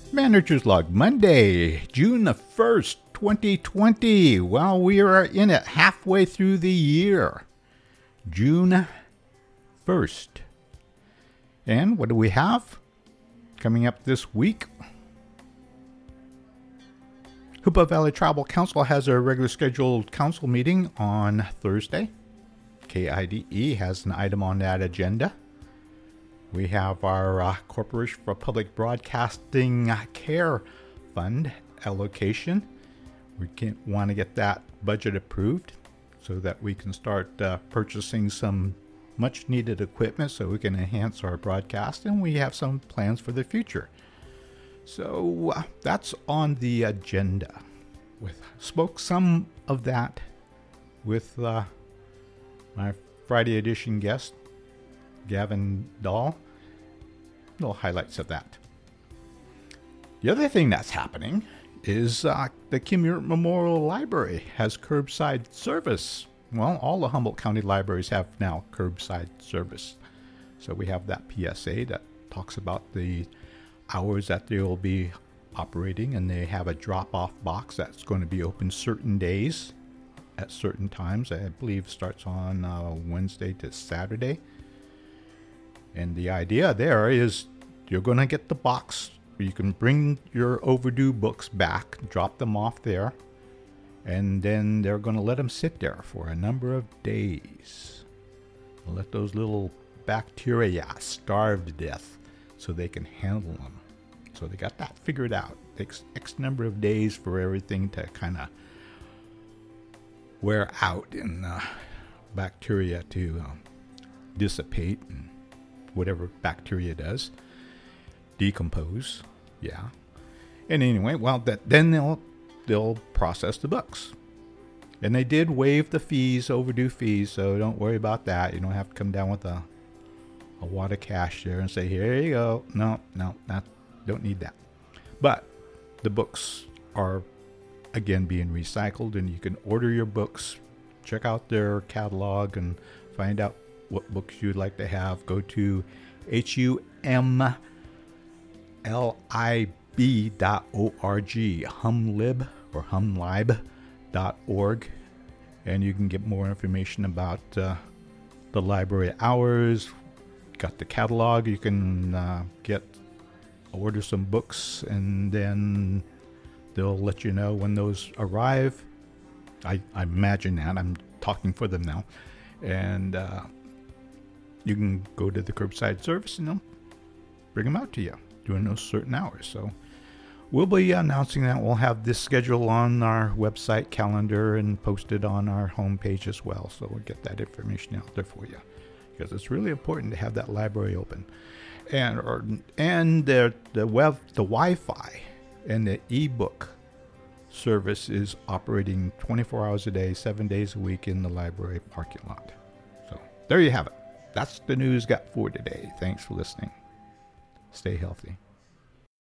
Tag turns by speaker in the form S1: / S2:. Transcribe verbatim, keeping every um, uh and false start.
S1: Manager's Log, Monday, June the first, twenty twenty. Well, we are in it halfway through the year. June first. And what do we have coming up this week? Hoopa Valley Tribal Council has a regular scheduled council meeting on Thursday. K I D E has an item on that agenda. We have our uh, Corporation for Public Broadcasting Care Fund allocation. We can, want to get that budget approved so that we can start uh, purchasing some much needed equipment so we can enhance our broadcast, and we have some plans for the future. So uh, that's on the agenda. We spoke some of that with uh, my Friday edition guest, Gavin Dahl. Little highlights of that. The other thing that's happening is uh, the Kim Yurt Memorial Library has curbside service. Well, all the Humboldt County libraries have now curbside service. So we have that P S A that talks about the hours that they will be operating, and they have a drop-off box that's going to be open certain days at certain times. I believe starts on uh, Wednesday to Saturday. And the idea there is you're going to get the box. You can bring your overdue books back, drop them off there, and then they're going to let them sit there for a number of days. Let those little bacteria starve to death so they can handle them. So they got that figured out. It takes X number of days for everything to kind of wear out and uh, bacteria to um, dissipate, and whatever bacteria does, decompose, yeah. And anyway, well, that then they'll they'll process the books, and they did waive the fees, overdue fees, so don't worry about that. You don't have to come down with a a wad of cash there and say, here you go. No, no, not don't need that. But the books are again being recycled, and you can order your books, check out their catalog, and find out what books you'd like to have. Go to H U M L I B dot org, humlib or humlib dot org, and you can get more information about uh, the library hours. Got the catalog. You can uh, get order some books, and then they'll let you know when those arrive. I, I imagine that. I'm talking for them now. And uh, you can go to the curbside service and they'll bring them out to you during those certain hours. So we'll be announcing that. We'll have this schedule on our website calendar and posted on our homepage as well. So we'll get that information out there for you, because it's really important to have that library open. And or, and the the web the Wi-Fi and the ebook service is operating twenty-four hours a day, seven days a week in the library parking lot. So there you have it. That's the news got for today. Thanks for listening. Stay healthy.